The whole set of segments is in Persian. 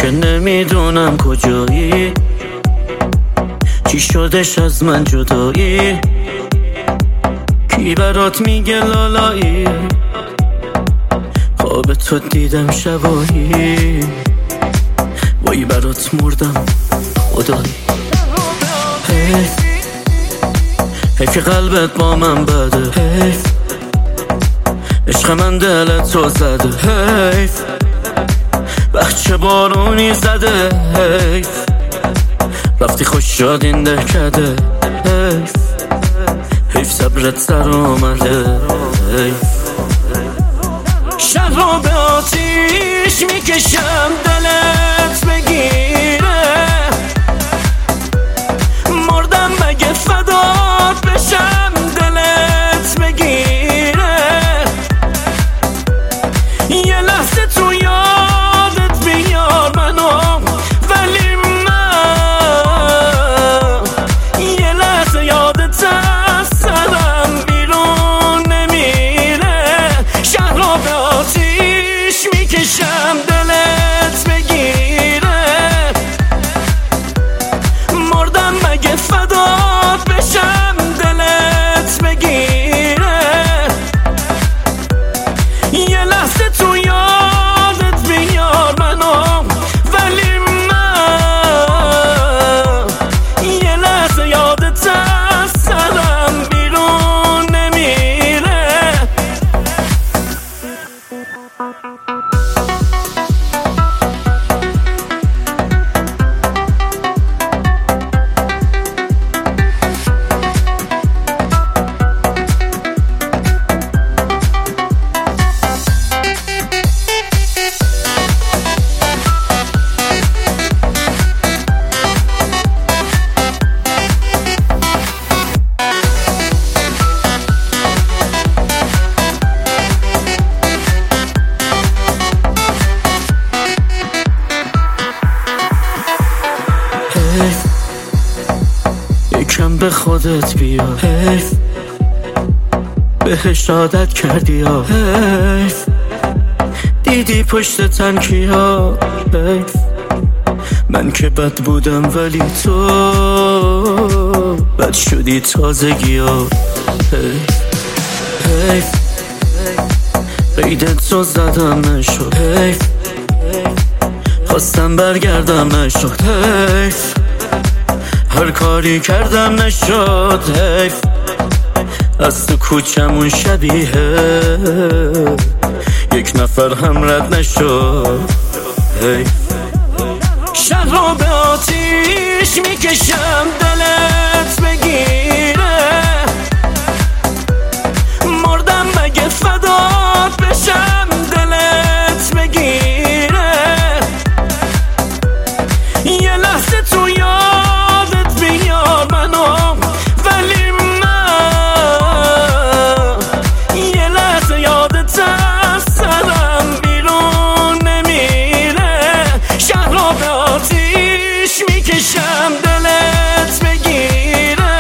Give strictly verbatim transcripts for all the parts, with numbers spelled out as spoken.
که نمیدونم کجایی، چی شدش از من جدایی، کی برات میگه لالایی، خواب تو دیدم شبایی، وای برات مردم خدایی. حیف حیف که قلبت با من بده، حیف عشق من دلت تو زده، حیف بچه بارونی زده، حیف رفتی خوش شد این دهکده، حیف حیف صبرت سر آمده، حیف شب رو به آتیش میکشم دلت بگیره، مردم مگه فدات بشم دلت بگیره، یه لحظه تو یادت بیار منو، ولی من یه لحظه یادت از سرم بیرون نمیره. شهر رو به آتیش میکشم دلت بگیره، مردم مگه فدات بشم دلت بگیره، یه لحظه تو یادت بیار منو، ولی من یه لحظه یادت از سرم بیرون نمیره. حیف یکم به خودت بیا، حیف بهش عادت کردی یا، حیف دیدی پشت تنکیا، حیف من که بد بودم ولی تو بد شدی تازگی ها، حیف حیف قیدت رو زدم نشد، حیف خواستم برگردم نشد، حیف هر کاری کردم نشد، حیف از تو کوچمون شبیه یک نفر هم رد نشد، حیف شهر رو به آتیش میکشم دلت بگیره، مردم مگه فدات بشم دلت بگیره، یه لحظه تو یادت بیار منو، ولی من یه لحظه یادت از سرم بیرون نمیره. شهر رو به آتیش میکشم دلت بگیره،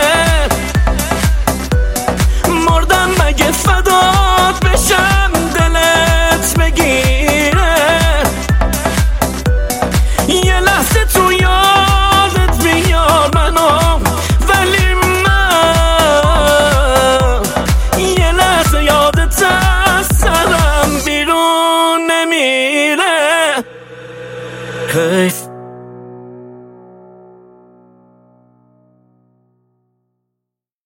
مردم مگه فدات بشم دلت بگیره، یه لحظه تو یادت بیار منو، ولی من یه لحظه یادت از سرم بیرون نمیره. حیف